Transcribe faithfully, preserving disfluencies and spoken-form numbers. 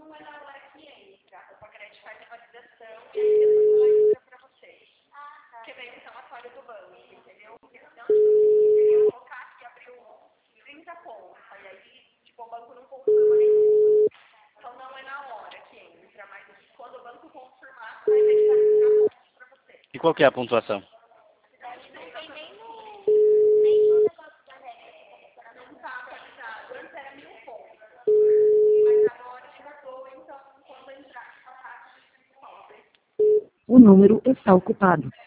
não é na hora que entra. O Pagret faz a validação e aí depois ela entra para vocês. Ah, tá. Que vem o somatório do banco, entendeu? Porque senão, tipo assim, você ia colocar que abriu trinta contas, e aí, tipo, o banco não confirma nenhum. Então não é na hora que entra, mas quando o banco confirmar, vai ver que vai entrar pontos para vocês. E qual que é a pontuação? Não tem nem no, nem no negócio da regra. Não está atualizado. Antes era mil pontos. Mas agora mudou, então quando entrar, a taxa de descobre. O número está ocupado.